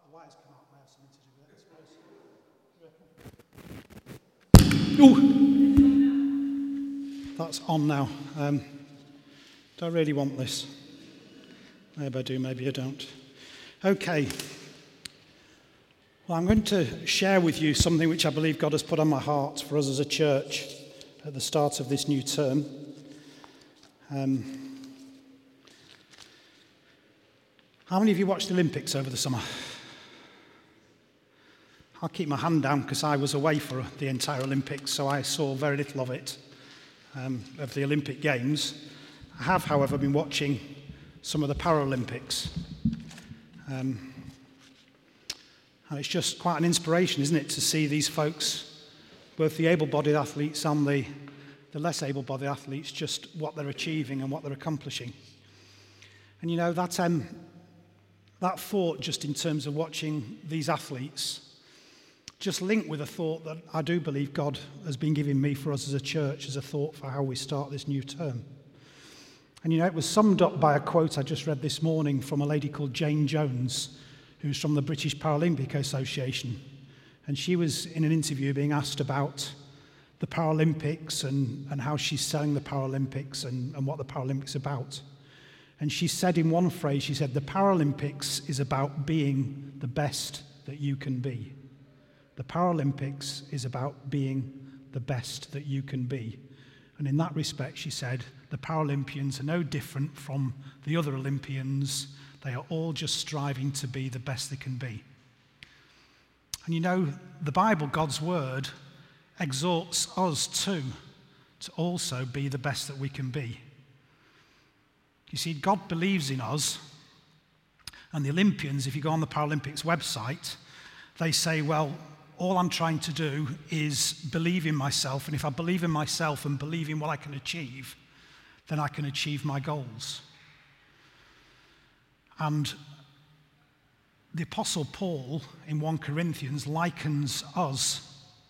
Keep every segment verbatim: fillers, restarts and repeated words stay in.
the wires come out, may have something to do with it, I suppose. Ooh. That's on now. Um, do I really want this? Maybe I do, maybe I don't. Okay. Well, I'm going to share with you something which I believe God has put on my heart for us as a church at the start of this new term. Um, how many of you watched the Olympics over the summer? I'll keep my hand down because I was away for the entire Olympics, so I saw very little of it, um, of the Olympic Games. I have, however, been watching some of the Paralympics. Um, and it's just quite an inspiration, isn't it, to see these folks, both the able-bodied athletes and the, the less able-bodied athletes, just what they're achieving and what they're accomplishing. And you know, that, um, that thought, just in terms of watching these athletes, just linked with a thought that I do believe God has been giving me for us as a church, as a thought for how we start this new term. And you know, it was summed up by a quote I just read this morning from a lady called Jane Jones, who's from the British Paralympic Association. And she was in an interview being asked about the Paralympics and, and how she's selling the Paralympics and, and what the Paralympics are about. And she said in one phrase, she said, the Paralympics is about being the best that you can be. The Paralympics is about being the best that you can be. And in that respect, she said, the Paralympians are no different from the other Olympians. They are all just striving to be the best they can be. And you know, the Bible, God's Word, exhorts us too to also be the best that we can be. You see, God believes in us, and the Olympians, if you go on the Paralympics website, they say, well, all I'm trying to do is believe in myself, and if I believe in myself and believe in what I can achieve, then I can achieve my goals. And the Apostle Paul in First Corinthians likens us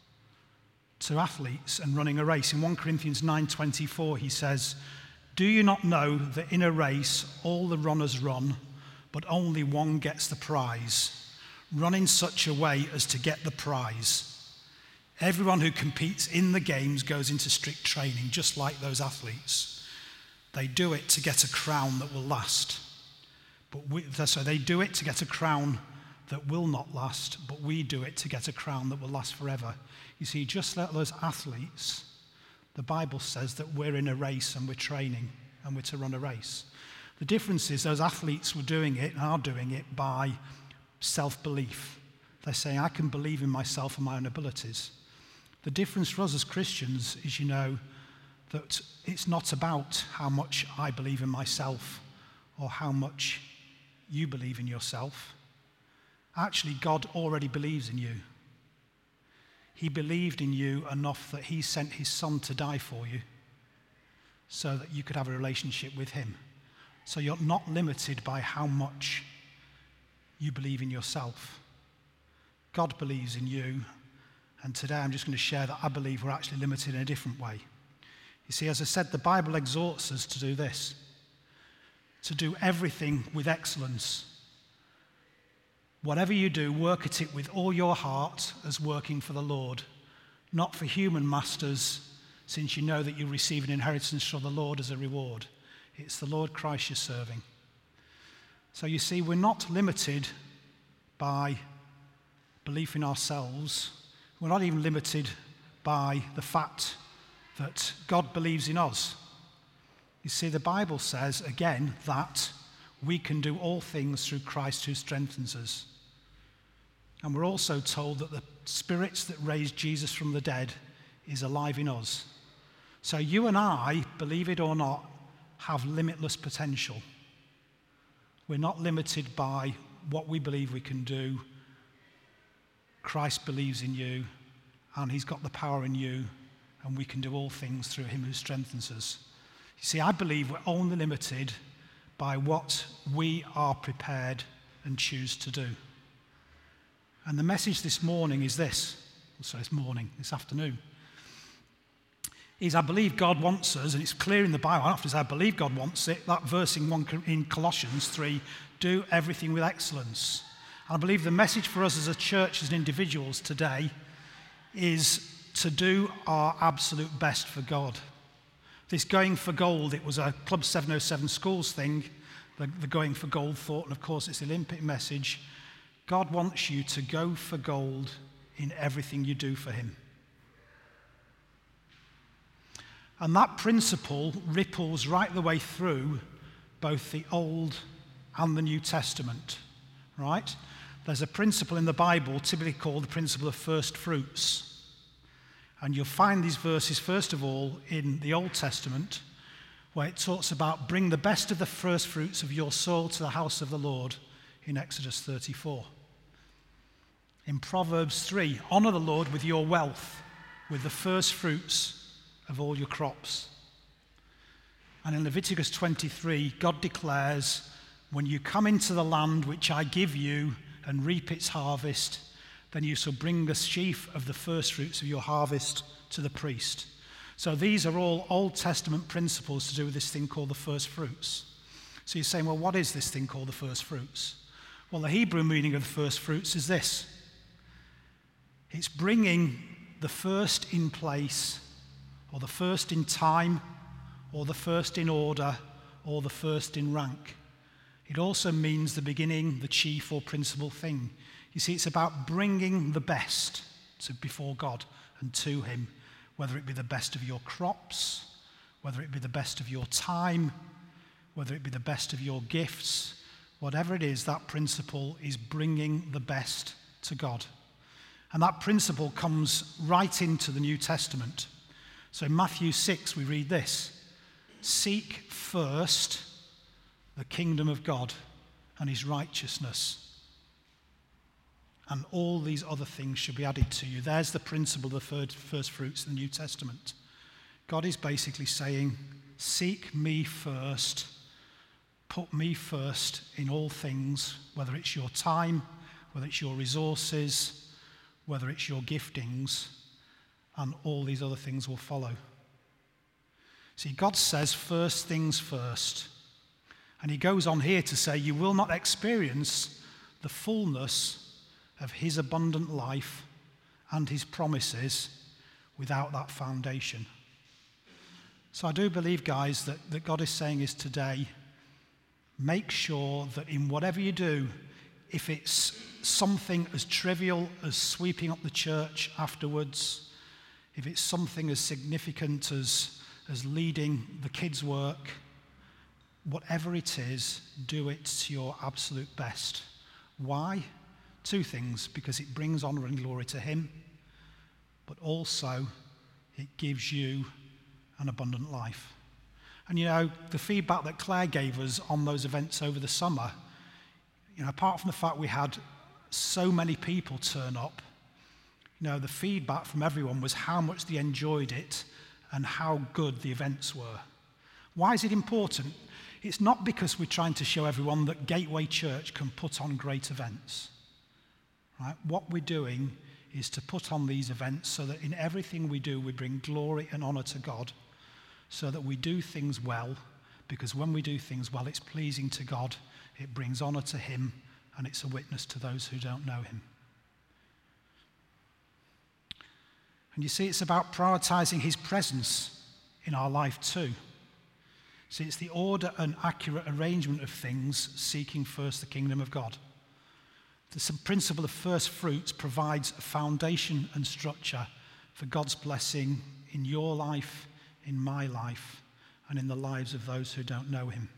to athletes and running a race. In First Corinthians nine twenty-four, he says, do you not know that in a race all the runners run, but only one gets the prize? Run in such a way as to get the prize. Everyone who competes in the games goes into strict training, just like those athletes. They do it to get a crown that will last. But we, so they do it to get a crown that will not last, but we do it to get a crown that will last forever. You see, just like those athletes, the Bible says that we're in a race and we're training and we're to run a race. The difference is those athletes were doing it and are doing it by self-belief. They're saying, I can believe in myself and my own abilities. The difference for us as Christians is, you know, that it's not about how much I believe in myself or how much you believe in yourself. Actually, God already believes in you. He believed in you enough that he sent his son to die for you so that you could have a relationship with him. So you're not limited by how much you believe in yourself. God believes in you, and today I'm just going to share that I believe we're actually limited in a different way. You see, as I said, the Bible exhorts us to do this, to do everything with excellence. Whatever you do, work at it with all your heart as working for the Lord, not for human masters, since you know that you receive an inheritance from the Lord as a reward. It's the Lord Christ you're serving. So you see, we're not limited by belief in ourselves. We're not even limited by the fact that God believes in us. You see, the Bible says, again, that we can do all things through Christ who strengthens us. And we're also told that the Spirit that raised Jesus from the dead is alive in us. So you and I, believe it or not, have limitless potential. We're not limited by what we believe we can do. Christ believes in you, and he's got the power in you, and we can do all things through him who strengthens us. You see, I believe we're only limited by what we are prepared and choose to do. And the message this morning is this, sorry, this morning, this afternoon, is I believe God wants us, and it's clear in the Bible, I don't have to say I believe God wants it, that verse in, one, in Colossians three, do everything with excellence. I believe the message for us as a church, as individuals today, is to do our absolute best for God. This going for gold, it was a Club seven oh seven schools thing, the, the going for gold thought, and of course it's the Olympic message. God wants you to go for gold in everything you do for him. And that principle ripples right the way through both the Old and the New Testament, right? There's a principle in the Bible typically called the principle of first fruits. And you'll find these verses, first of all, in the Old Testament, where it talks about bring the best of the first fruits of your soil to the house of the Lord in Exodus thirty-four. In Proverbs three, honor the Lord with your wealth, with the first fruits of all your crops. And in Leviticus twenty-three, God declares, when you come into the land which I give you and reap its harvest, then you shall bring a sheaf of the first fruits of your harvest to the priest. So these are all Old Testament principles to do with this thing called the first fruits. So you're saying, well, what is this thing called the first fruits? Well, the Hebrew meaning of the first fruits is this. It's bringing the first in place, or the first in time, or the first in order, or the first in rank. It also means the beginning, the chief or principal thing. You see, it's about bringing the best to before God and to him, whether it be the best of your crops, whether it be the best of your time, whether it be the best of your gifts, whatever it is, that principle is bringing the best to God. And that principle comes right into the New Testament. So in Matthew six, we read this: seek first the kingdom of God and his righteousness, and all these other things should be added to you. There's the principle of the first fruits in the New Testament. God is basically saying, seek me first, put me first in all things, whether it's your time, whether it's your resources, whether it's your giftings, and all these other things will follow. See, God says first things first. And he goes on here to say, you will not experience the fullness of his abundant life and his promises without that foundation. So I do believe, guys, that, that God is saying is today, make sure that in whatever you do, if it's something as trivial as sweeping up the church afterwards, if it's something as significant as, as leading the kids' work, whatever it is, do it to your absolute best. Why? Two things: because it brings honor and glory to him, but also it gives you an abundant life. And you know, the feedback that Claire gave us on those events over the summer, you know, apart from the fact we had so many people turn up, you know, the feedback from everyone was how much they enjoyed it and how good the events were. Why is it important? It's not because we're trying to show everyone that Gateway Church can put on great events. Right? What we're doing is to put on these events so that in everything we do, we bring glory and honor to God, so that we do things well, because when we do things well, it's pleasing to God, it brings honor to him, and it's a witness to those who don't know him. And you see, it's about prioritizing his presence in our life too. See, it's the order and accurate arrangement of things, seeking first the kingdom of God. The principle of first fruits provides a foundation and structure for God's blessing in your life, in my life, and in the lives of those who don't know him.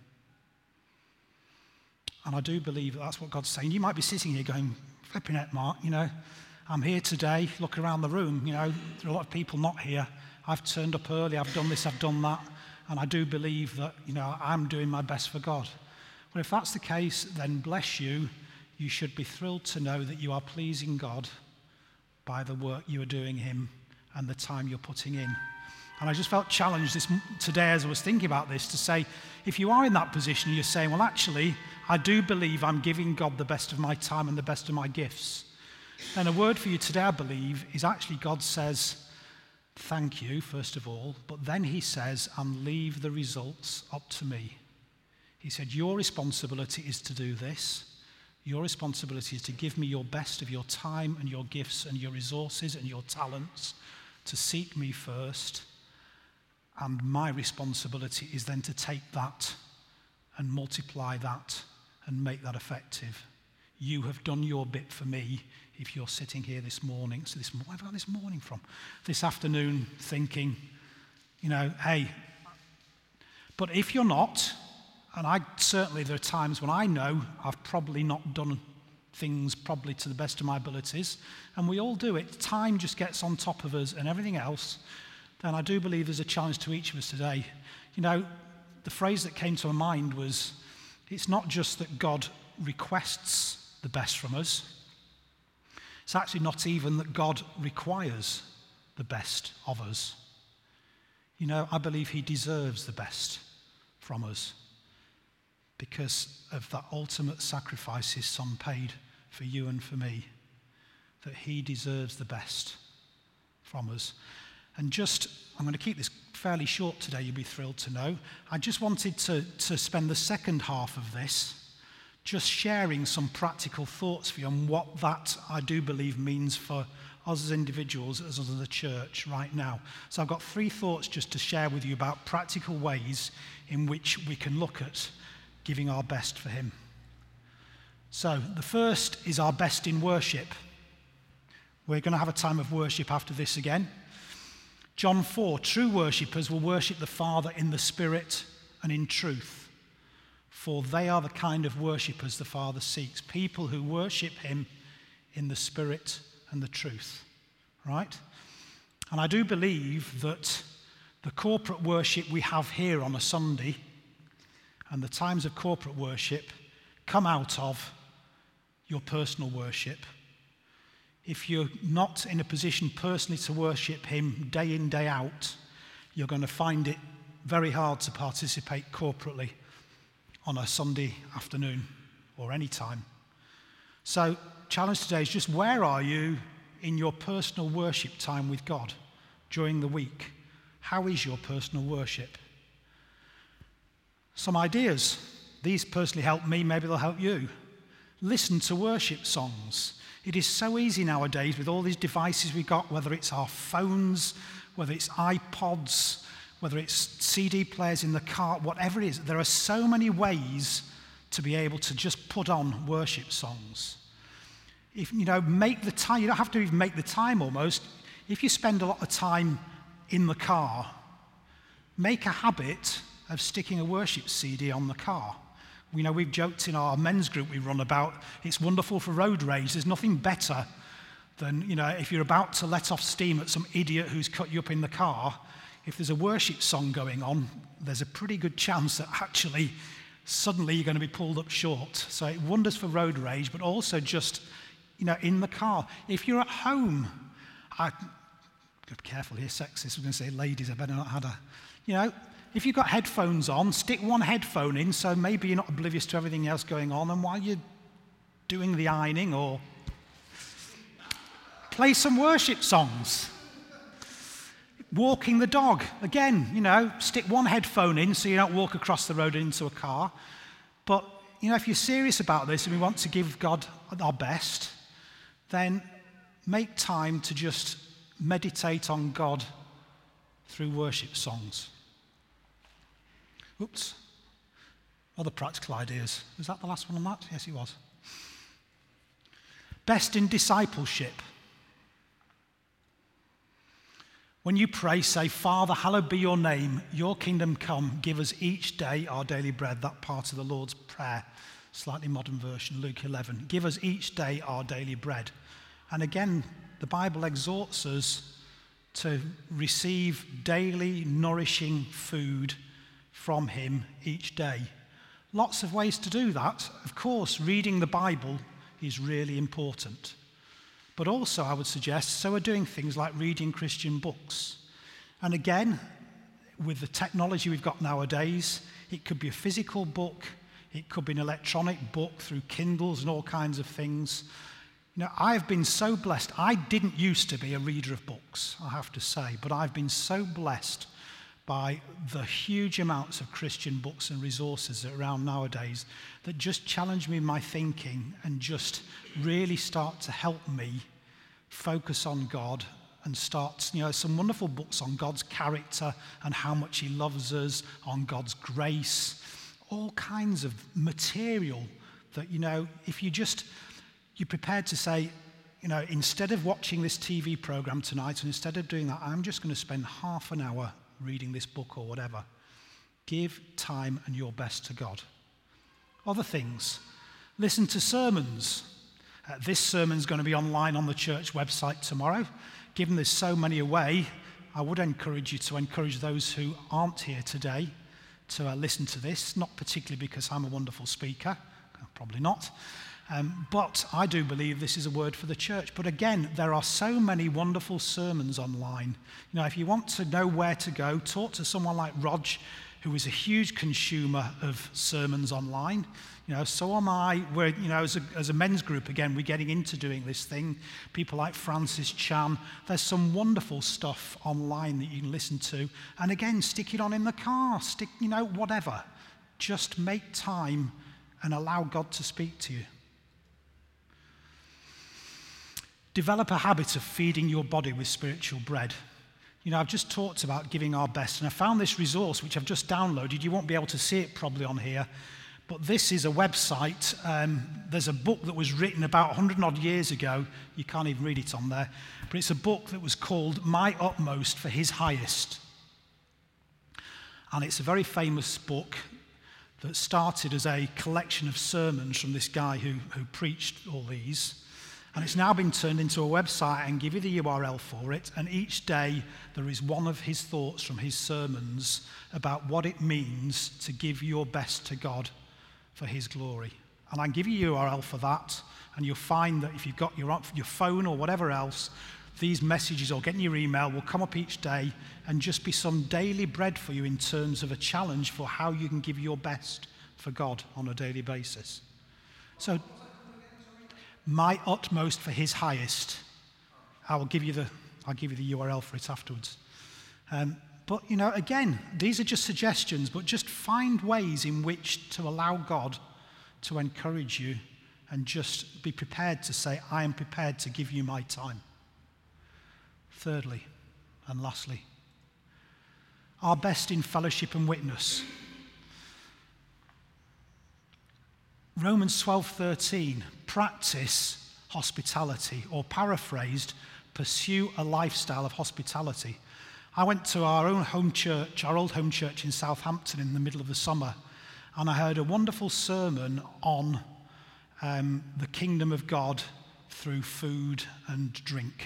And I do believe that that's what God's saying. You might be sitting here going, flipping it, Mark, you know, I'm here today, look around the room, you know, there are a lot of people not here. I've turned up early, I've done this, I've done that, and I do believe that, you know, I'm doing my best for God. Well, if that's the case, then bless you. You should be thrilled to know that you are pleasing God by the work you are doing him and the time you're putting in. And I just felt challenged this today as I was thinking about this to say, if you are in that position, you're saying, well, actually, I do believe I'm giving God the best of my time and the best of my gifts. And a word for you today, I believe, is actually God says, thank you, first of all, but then he says, and leave the results up to me. He said, your responsibility is to do this. Your responsibility is to give me your best of your time and your gifts and your resources and your talents, to seek me first. And my responsibility is then to take that and multiply that and make that effective. You have done your bit for me if you're sitting here this morning. So this, where have I got this morning from? This afternoon thinking, you know, hey, but if you're not, and I certainly, there are times when I know I've probably not done things probably to the best of my abilities, and we all do it. Time just gets on top of us and everything else. Then I do believe there's a challenge to each of us today. You know, the phrase that came to my mind was, it's not just that God requests the best from us. It's actually not even that God requires the best of us. You know, I believe he deserves the best from us because of that ultimate sacrifice his son paid for you and for me, that he deserves the best from us. And just, I'm going to keep this fairly short today, you'll be thrilled to know. I just wanted to, to spend the second half of this just sharing some practical thoughts for you on what that, I do believe, means for us as individuals, as a church right now. So I've got three thoughts just to share with you about practical ways in which we can look at giving our best for him. So the first is our best in worship. We're going to have a time of worship after this again. John four, true worshippers will worship the Father in the Spirit and in truth, for they are the kind of worshippers the Father seeks, people who worship him in the Spirit and the truth, right? And I do believe that the corporate worship we have here on a Sunday and the times of corporate worship come out of your personal worship. If you're not in a position personally to worship him day in, day out, you're going to find it very hard to participate corporately on a Sunday afternoon or any time. So, challenge today is just where are you in your personal worship time with God during the week? How is your personal worship? Some ideas. These personally help me, maybe they'll help you. Listen to worship songs. It is so easy nowadays with all these devices we've got, whether it's our phones, whether it's iPods, whether it's C D players in the car, whatever it is. There are so many ways to be able to just put on worship songs. If you know, make the time, you don't have to even make the time almost. If you spend a lot of time in the car, make a habit of sticking a worship C D on the car. We know we've joked in our men's group we run about, it's wonderful for road rage. There's nothing better than, you know, if you're about to let off steam at some idiot who's cut you up in the car, if there's a worship song going on, there's a pretty good chance that actually suddenly you're going to be pulled up short. So it wonders for road rage, but also just, you know, in the car. If you're at home, I, be careful here, sexist, we're going to say ladies, I better not had a, you know, if you've got headphones on, stick one headphone in so maybe you're not oblivious to everything else going on, and while you're doing the ironing or play some worship songs. Walking the dog, again, you know, stick one headphone in so you don't walk across the road into a car. But, you know, if you're serious about this and we want to give God our best, then make time to just meditate on God through worship songs. Oops. Other practical ideas. Was that the last one on that? Yes, it was. Best in discipleship. When you pray, say, Father, hallowed be your name, your kingdom come, give us each day our daily bread. That part of the Lord's Prayer, slightly modern version, Luke eleven. Give us each day our daily bread. And again, the Bible exhorts us to receive daily nourishing food from him each day. Lots of ways to do that. Of course, reading the Bible is really important. But also, I would suggest, so are doing things like reading Christian books. And again, with the technology we've got nowadays, it could be a physical book, it could be an electronic book through Kindles and all kinds of things. You know, I've been so blessed. I didn't used to be a reader of books, I have to say, but I've been so blessed by the huge amounts of Christian books and resources that are around nowadays that just challenge me in my thinking and just really start to help me focus on God and start, you know, some wonderful books on God's character and how much he loves us, on God's grace, all kinds of material that, you know, if you just, you're prepared to say, you know, instead of watching this T V program tonight and instead of doing that, I'm just going to spend half an hour reading this book or whatever. Give time and your best to God. Other things, listen to sermons. Uh, this sermon's going to be online on the church website tomorrow. Given there's so many away, I would encourage you to encourage those who aren't here today to uh, listen to this, not particularly because I'm a wonderful speaker, probably not, um, but I do believe this is a word for the church. But again, there are so many wonderful sermons online. You know, if you want to know where to go, talk to someone like Rog, who is a huge consumer of sermons online. You know, so am I. We're, you know, as a, as a men's group, again, we're getting into doing this thing. People like Francis Chan. There's some wonderful stuff online that you can listen to. And again, stick it on in the car. Stick, you know, whatever. Just make time and allow God to speak to you. Develop a habit of feeding your body with spiritual bread. You know, I've just talked about giving our best, and I found this resource, which I've just downloaded. You won't be able to see it probably on here, but this is a website. Um, there's a book that was written about one hundred odd years ago. You can't even read it on there, but it's a book that was called My Utmost for His Highest. And it's a very famous book that started as a collection of sermons from this guy who, who preached all these. And it's now been turned into a website. and give you the U R L for it. And each day there is one of his thoughts from his sermons about what it means to give your best to God for his glory. And I can give you a U R L for that. And you'll find that if you've got your, your phone or whatever else, these messages or getting your email will come up each day and just be some daily bread for you in terms of a challenge for how you can give your best for God on a daily basis. So, My Utmost for His Highest. I will give you the, I'll give you the U R L for it afterwards. Um, but, you know, again, these are just suggestions, but just find ways in which to allow God to encourage you and just be prepared to say, I am prepared to give you my time. Thirdly, and lastly, our best in fellowship and witness. Romans twelve thirteen, practice hospitality, or paraphrased, pursue a lifestyle of hospitality. I went to our own home church, our old home church in Southampton in the middle of the summer, and I heard a wonderful sermon on um, the kingdom of God through food and drink.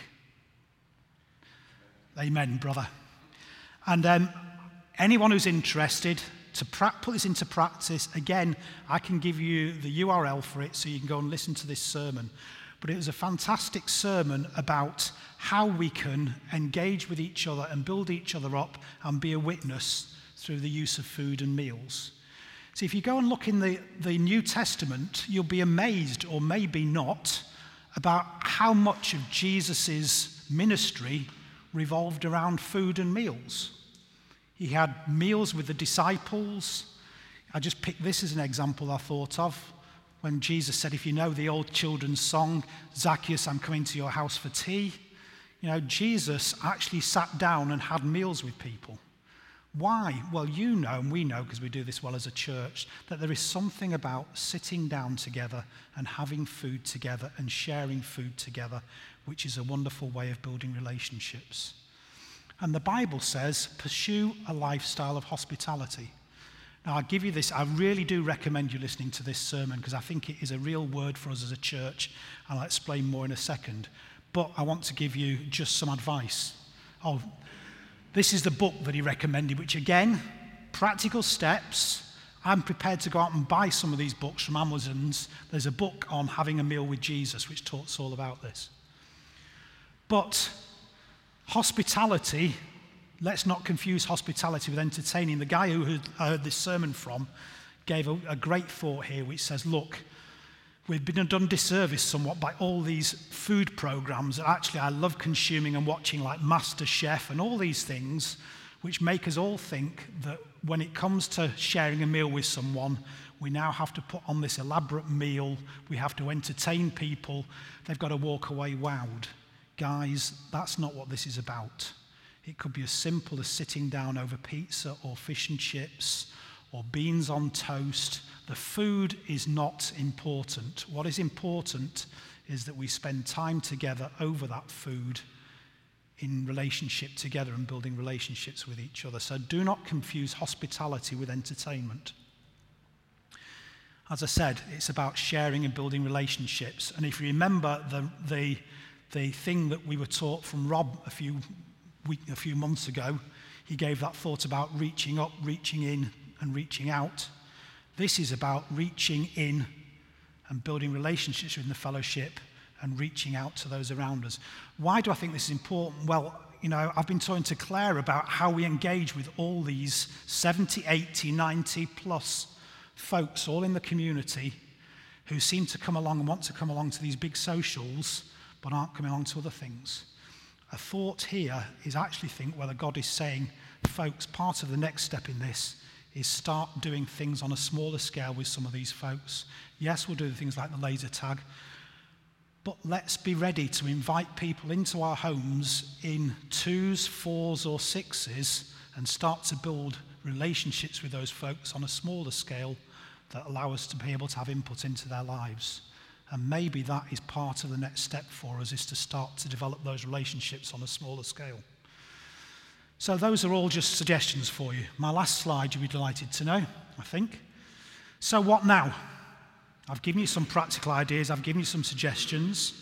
Amen, brother. And um, anyone who's interested to pra- put this into practice, again, I can give you the U R L for it so you can go and listen to this sermon. But it was a fantastic sermon about how we can engage with each other and build each other up and be a witness through the use of food and meals. See, if you go and look in the, the New Testament, you'll be amazed, or maybe not, about how much of Jesus' ministry revolved around food and meals. He had meals with the disciples. I just picked this as an example I thought of when Jesus said, if you know the old children's song, Zacchaeus, I'm coming to your house for tea. You know, Jesus actually sat down and had meals with people. Why? Well, you know, and we know because we do this well as a church, that there is something about sitting down together and having food together and sharing food together, which is a wonderful way of building relationships. And the Bible says, pursue a lifestyle of hospitality. Now, I'll give you this. I really do recommend you listening to this sermon because I think it is a real word for us as a church, and I'll explain more in a second. But I want to give you just some advice. Oh, this is the book that he recommended, which again, practical steps. I'm prepared to go out and buy some of these books from Amazon's. There's a book on having a meal with Jesus, which talks all about this. But hospitality, let's not confuse hospitality with entertaining. The guy who I heard this sermon from gave a, a great thought here, which says, look, we've been done disservice somewhat by all these food programs that actually I love consuming and watching, like MasterChef and all these things, which make us all think that when it comes to sharing a meal with someone, we now have to put on this elaborate meal, we have to entertain people, they've got to walk away wowed. Guys, that's not what this is about. It could be as simple as sitting down over pizza or fish and chips or beans on toast. The food is not important. What is important is that we spend time together over that food in relationship together and building relationships with each other. So do not confuse hospitality with entertainment. As I said, it's about sharing and building relationships. And if you remember the the, the thing that we were taught from Rob a few week, a few months ago, he gave that thought about reaching up, reaching in, and reaching out. This is about reaching in and building relationships within the fellowship and reaching out to those around us. Why do I think this is important? Well, you know, I've been talking to Claire about how we engage with all these seventy, eighty, ninety plus folks all in the community who seem to come along and want to come along to these big socials but aren't coming along to other things. A thought here is actually think whether God is saying, folks, part of the next step in this is start doing things on a smaller scale with some of these folks. Yes, we'll do things like the laser tag, but let's be ready to invite people into our homes in twos, fours, or sixes and start to build relationships with those folks on a smaller scale that allow us to be able to have input into their lives. And maybe that is part of the next step for us, is to start to develop those relationships on a smaller scale. So those are all just suggestions for you. My last slide you'll be delighted to know, I think. So what now? I've given you some practical ideas. I've given you some suggestions.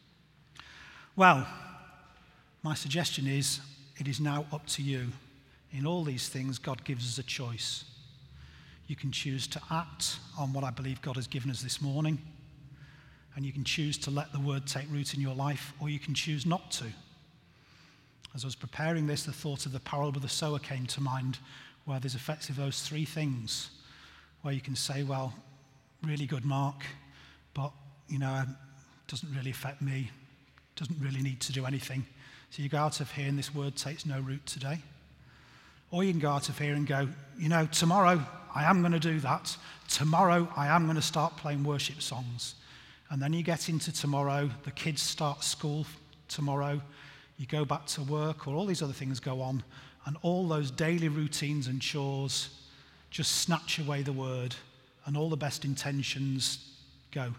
Well, my suggestion is it is now up to you. In all these things, God gives us a choice. You can choose to act on what I believe God has given us this morning, and you can choose to let the word take root in your life, or you can choose not to. As I was preparing this, the thought of the parable of the sower came to mind, where there's effectively those three things, where you can say, well, really good, Mark, but, you know, it doesn't really affect me, doesn't really need to do anything. So you go out of here and this word takes no root today. Or you can go out of here and go, you know, tomorrow I am going to do that. Tomorrow I am going to start playing worship songs. And then you get into tomorrow, the kids start school tomorrow, you go back to work, or all these other things go on, and all those daily routines and chores just snatch away the word, and all the best intentions go.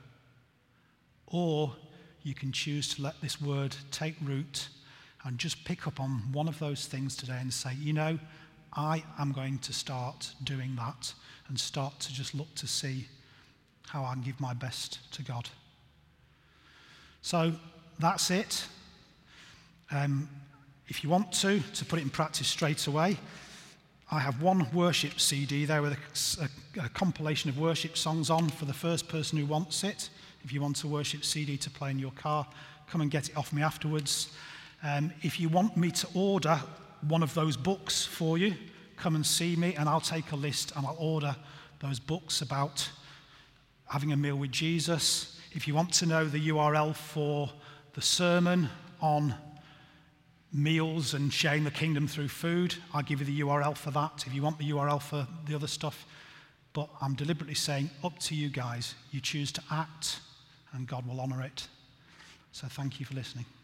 Or you can choose to let this word take root and just pick up on one of those things today and say, you know, I am going to start doing that and start to just look to see how I can give my best to God. So that's it. Um, if you want to, to put it in practice straight away, I have one worship C D there with a, a, a compilation of worship songs on for the first person who wants it. If you want a worship C D to play in your car, come and get it off me afterwards. Um, if you want me to order one of those books for you, come and see me and I'll take a list and I'll order those books about having a meal with Jesus. If you want to know the U R L for the sermon on meals and sharing the kingdom through food, I'll give you the U R L for that. If you want the U R L for the other stuff, but I'm deliberately saying, up to you guys. You choose to act and God will honor it. So thank you for listening.